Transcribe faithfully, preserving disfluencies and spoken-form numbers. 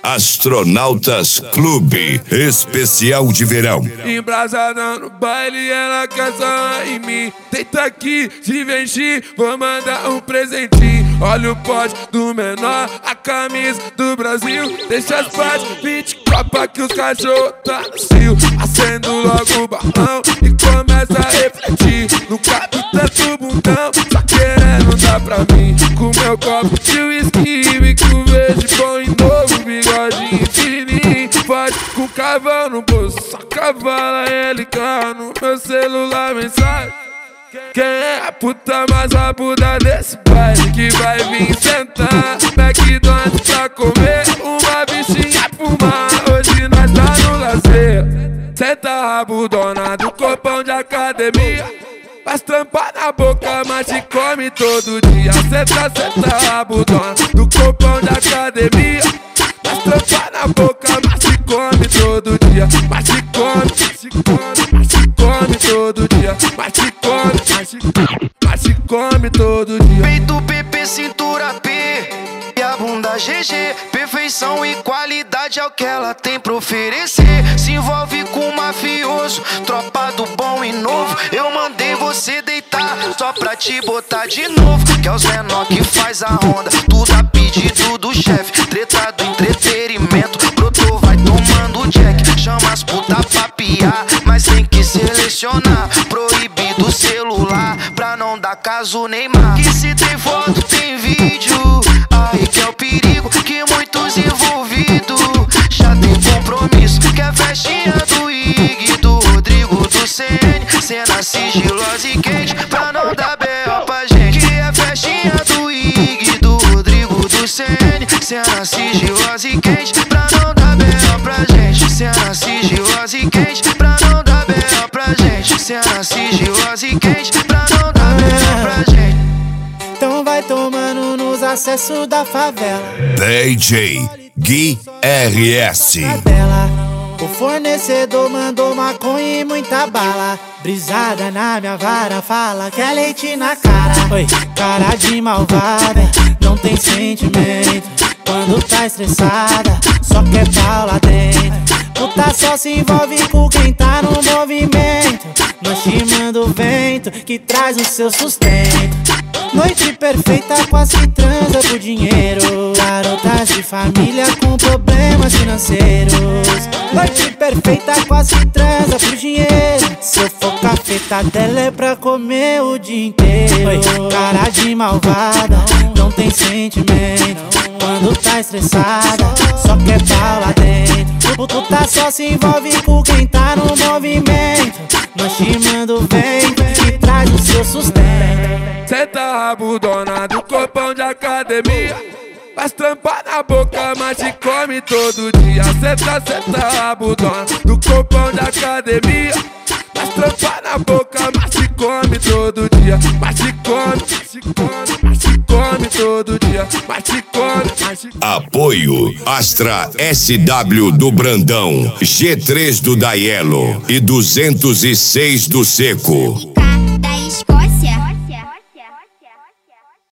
Astronautas Clube Especial de Verão. Embrasada no baile, ela quer só em mim. Deita aqui, se vestir, vou mandar um presentinho. Olha o pote do menor, a camisa do Brasil. Deixa as partes, vinte copa que os cachorros tá no cio. Acendo logo o balão e começa a refletir. Não cabe tanto bundão, só querendo dar pra mim. Com meu copo de whisky, bico verde bom e novo, bigodinho fininho. Pode com cavalo no bolso, só cavala L K no meu celular, mensagem. Quem é a puta mais rabuda desse baile que vai vir sentar McDonald's pra comer, uma bichinha fumar. Hoje nós tá no lazer. Senta rabudona do corpão de academia. Faz trampar na boca, mas te come todo dia. Senta, senta rabudona do corpão de academia. Faz trampar na boca, mas te come todo dia. Mas te come, mas te come, mas te come todo dia. Mas te come, mas te come, mas te come todo dia. Peito P P, cintura P e a bunda G G. Perfeição e qualidade é o que ela tem pra oferecer. Se envolve com um mafioso, tropa do bom e novo. Eu mandei você deitar só pra te botar de novo. Que é os menor que faz a onda, tudo a pedido do chefe. Treta do entretenimento, brotou, vai tomando jack. Chama as puta pra piar, mas tem que selecionar. Proibido o celular pra não dar caso Neymar. Que se tem foto, tem vídeo, aí que é o perigo, que muitos envolvidos já tem compromisso. Que é festinha do Ig, do Rodrigo, do C N. Cena sigilosa e quente pra não dar B O pra gente. Que é festinha do Ig, do Rodrigo, do C N. Cena sigilosa e quente pra não dar B O pra gente. Cena sigilosa e quente pra não dar B O pra gente. Cena sigilosa e quente pra não dar B O pra gente. Então vai tomando nos acessos da favela. D J Gui R S. O fornecedor mandou maconha e muita bala. Brisada na minha vara, fala que é leite na cara. Oi, cara de malvada, não tem sentimento. Quando tá estressada, só quer pau lá dentro. Puta só se envolve com quem tá no movimento. Nós chamando o vento que traz o seu sustento. Noite perfeita, quase que transa por dinheiro. Garotas de família com problemas financeiros. Noite perfeita, quase que transa por dinheiro. Se eu for cafeta dela é pra comer o dia inteiro. Oi, cara de malvada, não tem sentimento. Quando tá estressada, só quer pau lá dentro. Puta só se envolve com quem tá no movimento. Nós chamando o vento que traz o seu sustento. Senta rabudona do corpão de academia. Faz trampar na boca, mas te come todo dia. Senta, senta rabudona do corpão de academia. Faz trampar na boca, mas te come todo dia. Mas te come, mas te come, mas te come todo dia. Mas te come, mas te come. Apoio Astra S W do Brandão, G três do Daielo e duzentos e seis do Seco. Da Escócia.